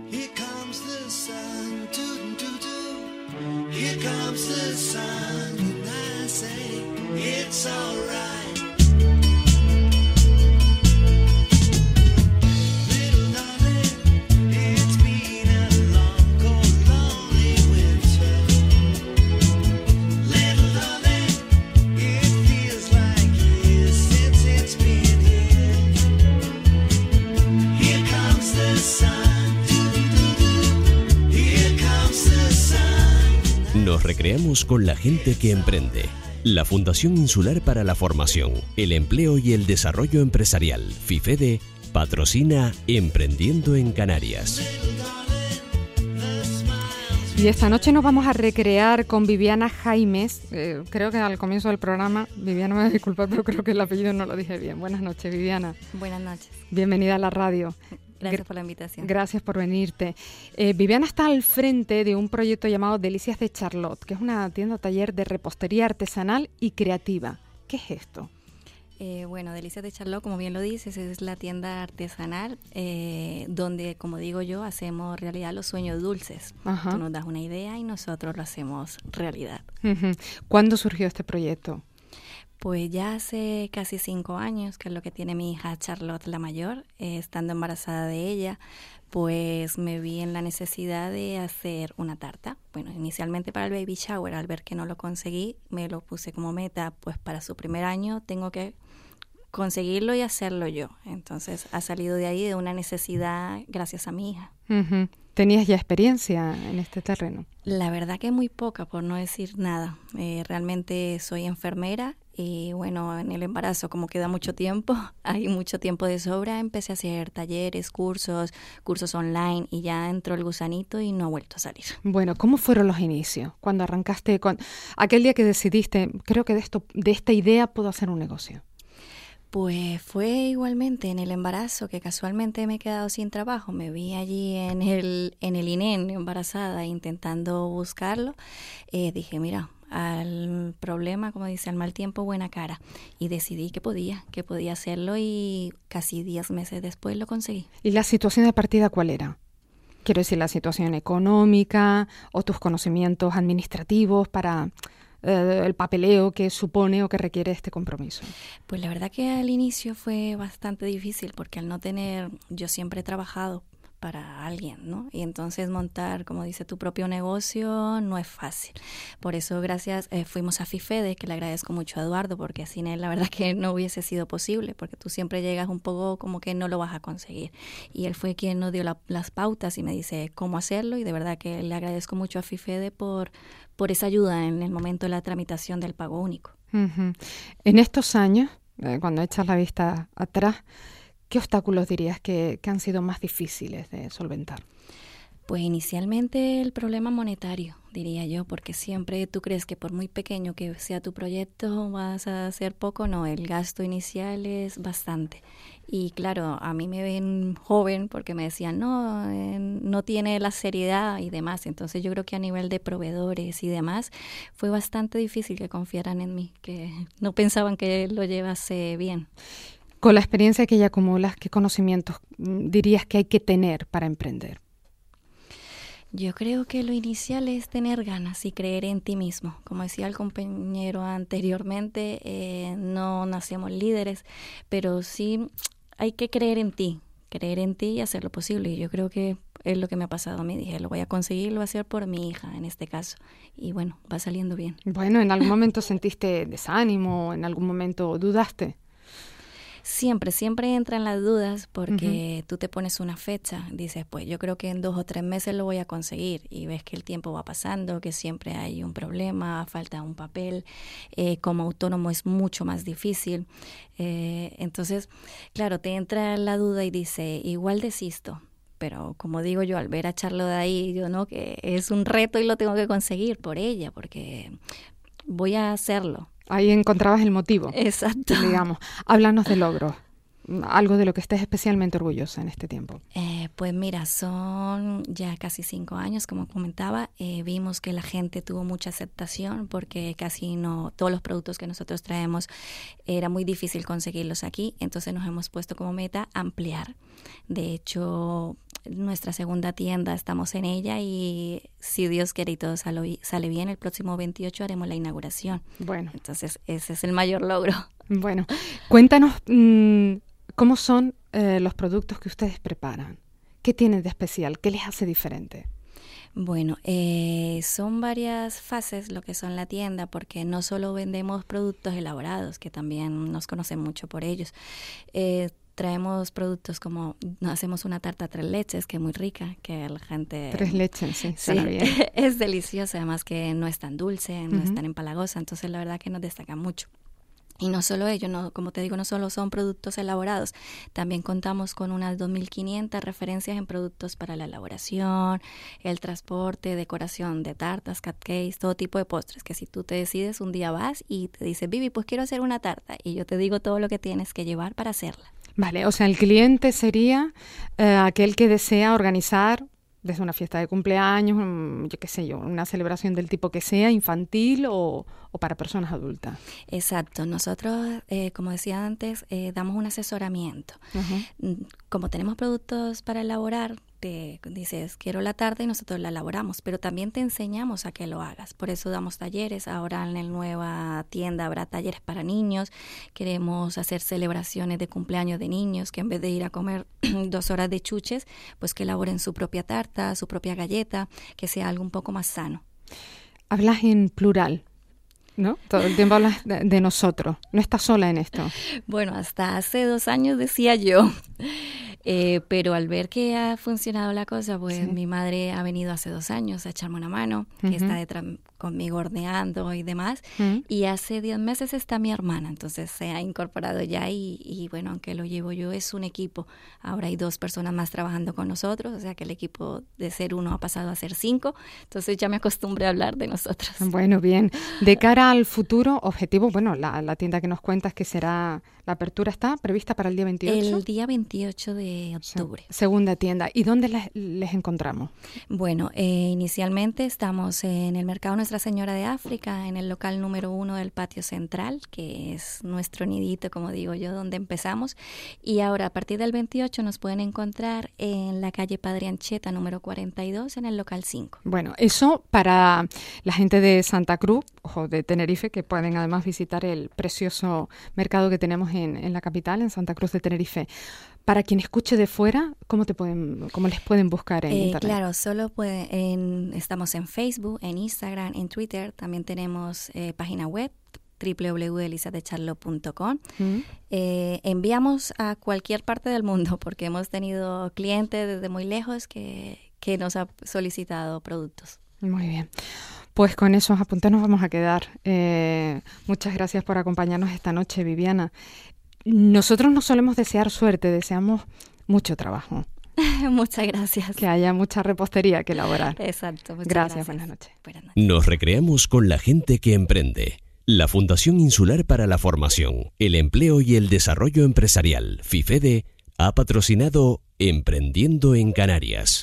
Here comes the sun, here comes the sun, and I say it's alright. Little darling, it's been a long, cold, lonely winter. Little darling, it feels like years since it's been here. Here comes the sun. Nos recreamos con la gente que emprende. La Fundación Insular para la Formación, el Empleo y el Desarrollo Empresarial, FIFEDE, patrocina Emprendiendo en Canarias. Y esta noche nos vamos a recrear con Viviana Jaimes. Creo que al comienzo del programa, Viviana me va a disculpar, pero creo que el apellido no lo dije bien. Buenas noches, Viviana. Buenas noches. Bienvenida a la radio. Gracias por la invitación. Gracias por venirte. Viviana está al frente de un proyecto llamado Delicias de Charlotte, que es una tienda-taller de repostería artesanal y creativa. ¿Qué es esto? Bueno, Delicias de Charlotte, como bien lo dices, es la tienda artesanal donde, como digo yo, hacemos realidad los sueños dulces. Ajá. Tú nos das una idea y nosotros lo hacemos realidad. Uh-huh. ¿Cuándo surgió este proyecto? Pues ya hace casi 5 años, que es lo que tiene mi hija Charlotte, la mayor. Estando embarazada de ella, pues me vi en la necesidad de hacer una tarta. Bueno, inicialmente para el baby shower, al ver que no lo conseguí, me lo puse como meta, pues para su primer año tengo que conseguirlo y hacerlo yo. Entonces ha salido de ahí de una necesidad gracias a mi hija. Uh-huh. ¿Tenías ya experiencia en este terreno? La verdad que muy poca, por no decir nada. Realmente soy enfermera y bueno, en el embarazo como queda mucho tiempo, hay mucho tiempo de sobra, empecé a hacer talleres, cursos online y ya entró el gusanito y no ha vuelto a salir. Bueno, ¿cómo fueron los inicios? Cuando arrancaste, aquel día que decidiste, creo que de esta idea puedo hacer un negocio. Pues fue igualmente en el embarazo, que casualmente me he quedado sin trabajo. Me vi allí en el INEN embarazada intentando buscarlo. Dije, mira, al problema, como dice, al mal tiempo, buena cara. Y decidí que podía hacerlo y casi 10 meses después lo conseguí. ¿Y la situación de partida cuál era? Quiero decir, la situación económica o tus conocimientos administrativos para el papeleo que supone o que requiere este compromiso. Pues la verdad que al inicio fue bastante difícil porque al no tener, yo siempre he trabajado para alguien, ¿no? Y entonces montar, como dice, tu propio negocio no es fácil. Por eso fuimos a FIFEDE, que le agradezco mucho a Eduardo, porque sin él la verdad que no hubiese sido posible, porque tú siempre llegas un poco como que no lo vas a conseguir. Y él fue quien nos dio las pautas y me dice cómo hacerlo, y de verdad que le agradezco mucho a FIFEDE por esa ayuda en el momento de la tramitación del pago único. Uh-huh. En estos años, cuando echas la vista atrás, ¿qué obstáculos dirías que han sido más difíciles de solventar? Pues inicialmente el problema monetario, diría yo, porque siempre tú crees que por muy pequeño que sea tu proyecto vas a hacer poco. No, el gasto inicial es bastante. Y claro, a mí me ven joven porque me decían, no tiene la seriedad y demás. Entonces yo creo que a nivel de proveedores y demás fue bastante difícil que confiaran en mí, que no pensaban que lo llevase bien. Con la experiencia que ya acumulas, ¿qué conocimientos dirías que hay que tener para emprender? Yo creo que lo inicial es tener ganas y creer en ti mismo. Como decía el compañero anteriormente, no nacemos líderes, pero sí hay que creer en ti y hacer lo posible. Y yo creo que es lo que me ha pasado a mí. Dije, lo voy a conseguir, lo voy a hacer por mi hija en este caso. Y bueno, va saliendo bien. Bueno, ¿en algún momento sentiste desánimo? ¿En algún momento dudaste? Siempre entran las dudas porque tú te pones una fecha, dices, pues yo creo que en 2 o 3 meses lo voy a conseguir, y ves que el tiempo va pasando, que siempre hay un problema, falta un papel, como autónomo es mucho más difícil. Entonces, claro, te entra la duda y dice, igual desisto. Pero como digo yo, al ver a Charlotte de ahí, yo no, que es un reto y lo tengo que conseguir por ella, porque voy a hacerlo. Ahí encontrabas el motivo. Exacto. Digamos, háblanos de logros. algo de lo que estés especialmente orgullosa en este tiempo? Pues mira, son ya casi 5 años, como comentaba. Vimos que la gente tuvo mucha aceptación porque casi no todos los productos que nosotros traemos era muy difícil conseguirlos aquí. Entonces nos hemos puesto como meta ampliar. De hecho, nuestra segunda tienda estamos en ella y si Dios quiere y todo sale bien, el próximo 28 haremos la inauguración. Bueno. Entonces ese es el mayor logro. Bueno, cuéntanos cómo son los productos que ustedes preparan. ¿Qué tienen de especial? ¿Qué les hace diferente? Bueno, son varias fases lo que son la tienda, porque no solo vendemos productos elaborados, que también nos conocen mucho por ellos. Traemos productos como, hacemos una tarta 3 leches, que es muy rica, que la gente... 3 leches, sí, sí, suena bien. Es deliciosa, además que no es tan dulce, no es tan empalagosa, entonces la verdad que nos destaca mucho. Y no solo ello, no, como te digo, no solo son productos elaborados, también contamos con unas 2.500 referencias en productos para la elaboración, el transporte, decoración de tartas, cupcakes, todo tipo de postres, que si tú te decides un día vas y te dices, Vivi, pues quiero hacer una tarta, y yo te digo todo lo que tienes que llevar para hacerla. Vale, o sea, el cliente sería aquel que desea organizar desde una fiesta de cumpleaños, yo qué sé yo, una celebración del tipo que sea, infantil o para personas adultas. Exacto. Nosotros, como decía antes, damos un asesoramiento. Uh-huh. Como tenemos productos para elaborar, te dices, quiero la tarta y nosotros la elaboramos, pero también te enseñamos a que lo hagas. Por eso damos talleres. Ahora en la nueva tienda habrá talleres para niños. Queremos hacer celebraciones de cumpleaños de niños, que en vez de ir a comer 2 horas de chuches, pues que elaboren su propia tarta, su propia galleta, que sea algo un poco más sano. Hablas en plural, ¿no? Todo el tiempo hablas de nosotros. No estás sola en esto. Bueno, hasta hace 2 años decía yo. Pero al ver que ha funcionado la cosa, pues sí. Mi madre ha venido hace 2 años a echarme una mano, que está detrás conmigo horneando y demás, y hace 10 meses está mi hermana, entonces se ha incorporado ya y bueno, aunque lo llevo yo, es un equipo. Ahora hay 2 personas más trabajando con nosotros, o sea que el equipo de ser 1 ha pasado a ser 5, entonces ya me acostumbré a hablar de nosotros. Bueno, bien. De cara al futuro, objetivo, bueno, la tienda que nos cuentas que será, la apertura está prevista para el día 28. El día 28 de octubre. Segunda tienda. ¿Y dónde les encontramos? Bueno, inicialmente estamos en el Mercado Nuestra Señora de África, en el local número 1 del patio central, que es nuestro nidito, como digo yo, donde empezamos. Y ahora, a partir del 28, nos pueden encontrar en la calle Padre Ancheta, número 42, en el local 5. Bueno, eso para la gente de Santa Cruz o de Tenerife, que pueden además visitar el precioso mercado que tenemos en la capital, en Santa Cruz de Tenerife. Para quien escuche de fuera, ¿cómo les pueden buscar en internet? Claro, solo estamos en Facebook, en Instagram, en Twitter. También tenemos página web www.elisatecharlo.com. Enviamos a cualquier parte del mundo porque hemos tenido clientes desde muy lejos que nos ha solicitado productos. Muy bien. Pues con esos apuntes nos vamos a quedar. Muchas gracias por acompañarnos esta noche, Viviana. Nosotros no solemos desear suerte, deseamos mucho trabajo. Muchas gracias. Que haya mucha repostería que elaborar. Exacto. Gracias. Buenas noches. Nos recreamos con la gente que emprende. La Fundación Insular para la Formación, el Empleo y el Desarrollo Empresarial, FIFEDE, ha patrocinado Emprendiendo en Canarias.